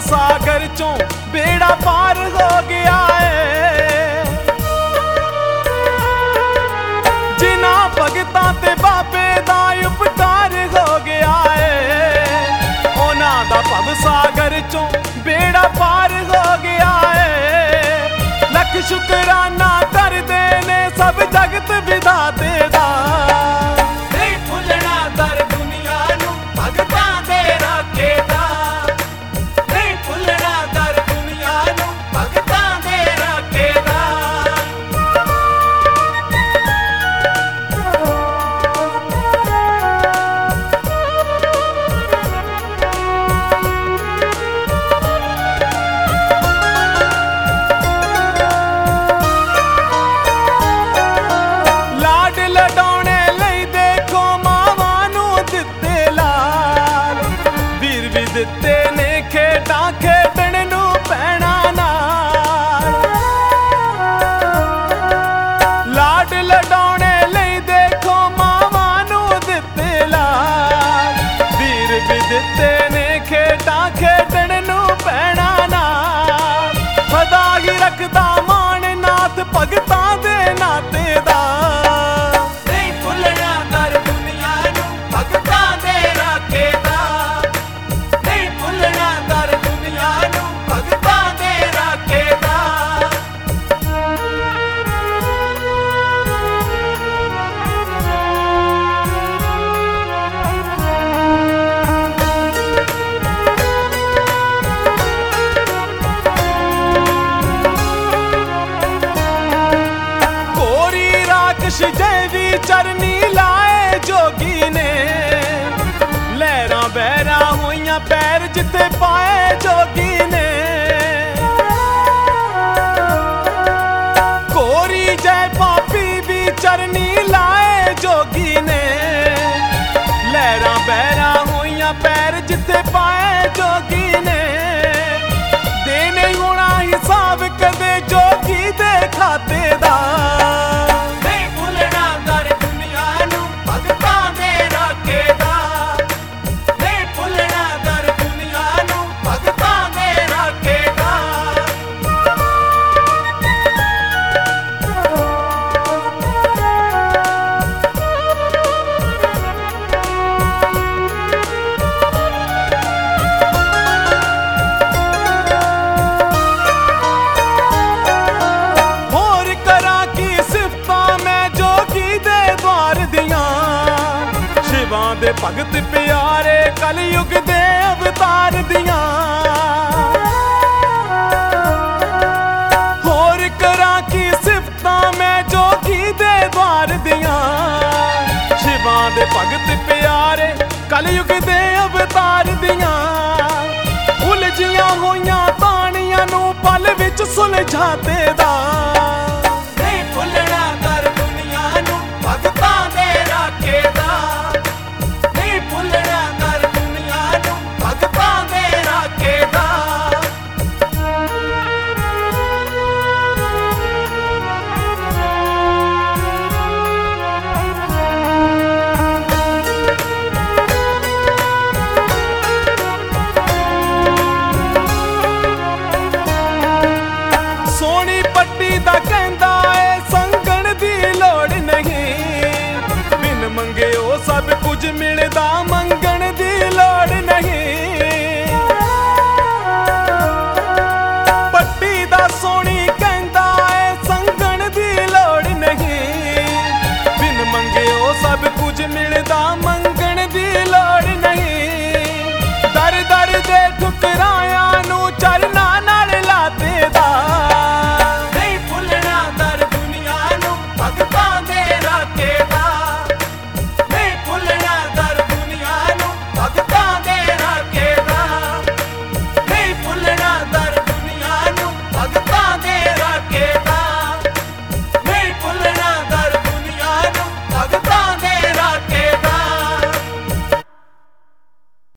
सागर चों बेड़ा पार हो गया है। जिन्हां भगतां ते बाबे दा उपकार हो गया है, उन्हां दा भव सागर चों बेड़ा पार हो गया है। लख शुकराना करदे ने सब जगत विधाते दा। नहीं भुलना दर दुनिया नूं भगतां दे राखे दा। नहीं भुलना दर दुनिया नूं भगतां दे राखे दा। ਦਿੱਤੇ ਨੇ ਖੇਡਾਂ ਖੇਡਣ ਨੂੰ ਪੈਣਾ ਨਾਲ। ਲਾਡ ਲਡਾਉਣੇ ਲਈ ਦੇਖੋ ਮਾਵਾਂ ਨੂੰ ਦਿੱਤੇ ਲਾਲ। ਵੀਰ ਵੀ ਦਿੱਤੇ ਨੇ ਖੇਡਾਂ ਖੇਡਣ ਨੂੰ ਪੈਣਾ ਨਾਲ। ਸਦਾ ਹੀ ਰੱਖਦਾ ਮਾਣ ਨਾਥ ਭਗਤਾਂ ਦੇ ਨਾਤੇ ਦਾ। ਨਹੀਂ ਭੁੱਲਣਾ ਦਰ ਦੁਨੀਆ ਨੂੰ ਭਗਤਾਂ ਦੇ ਰਾਖੇ ਦਾ। ਜੈ ਵੀ ਚਰਨੀ ਲਾਏ ਜੋਗੀ ਨੇ, ਲਹਿਰਾਂ ਬਹਿਰਾਂ ਹੋਈਆਂ ਪੈਰ ਜਿੱਥੇ ਪਾਏ ਜੋਗੀ ਨੇ। ਕੋਰੀ ਜੈ ਪਾਪੀ ਵੀ ਚਰਨੀ ਲਾਏ ਜੋਗੀ ਨੇ, ਲਹਿਰਾਂ ਬਹਿਰਾਂ ਹੋਈਆਂ ਪੈਰ ਜਿੱਥੇ ਪਾਏ ਜੋਗੀ ਨੇ। ਦੇਣੇ ਹੋਣਾ ਹਿਸਾਬ ਕਦੇ ਜੋਗੀ ਦੇ ਖਾਤੇ ਦਾ। ਦੇ ਭਗਤ ਪਿਆਰੇ ਕਲਯੁਗ ਦੇ ਅਵਤਾਰ ਦੀਆਂ। ਹੋਰ ਕਰਾਂ ਕੀ ਸਿਫਤਾਂ ਮੈਂ ਜੋਗੀ ਦੇ ਦਵਾਰ ਦੀਆਂ। ਸ਼ਿਵਾਂ ਦੇ ਭਗਤ ਪਿਆਰੇ ਕਲਯੁਗ ਦੇ ਅਵਤਾਰ ਦੀਆਂ। ਉਲਝੀਆਂ ਹੋਈਆਂ ਤਾਣੀਆਂ ਨੂੰ ਪਲ ਵਿੱਚ ਸੁਲਝਾਤੇ ਦਾ। ਨਹੀਂ ਭੁੱਲਣਾ ਦਰ ਦੁਨੀਆ ਨੂੰ ਭਗਤਾਂ ਦੇ ਰਾਖੇ ਦਾ। ਭੁੱਲਣਾ ਦਰ ਦੁਨੀਆ ਨੂੰ ਭਗਤਾਂ ਦੇ ਰਾਖੇ ਦਾ। ਸੋਹਣੀ ਪੱਟੀ ਦਾ ਕਹਿੰਦਾ ਏ ਸੰਗਣ ਦੀ ਲੋੜ ਨਹੀਂ। ਬਿਨ ਮੰਗੇ ਉਹ ਸਭ ਕੁਝ ਮਿਲਦਾ, ਮੰਗਣ ਦੀ ਲੋੜ ਨਹੀਂ। ਪੱਟੀ ਦਾ ਸੋਹਣੀ ਕਹਿੰਦਾ ਏ ਸੰਗਣ ਦੀ ਲੋੜ ਨਹੀਂ। ਬਿਨ ਮੰਗੇ ਉਹ ਸਭ ਕੁਝ ਮਿਲਦਾ, ਮੰਗਣ ਦੀ ਲੋੜ ਨਹੀਂ। ਦਰ ਦਰ ਦੇ ਠੁਕਰਾਂ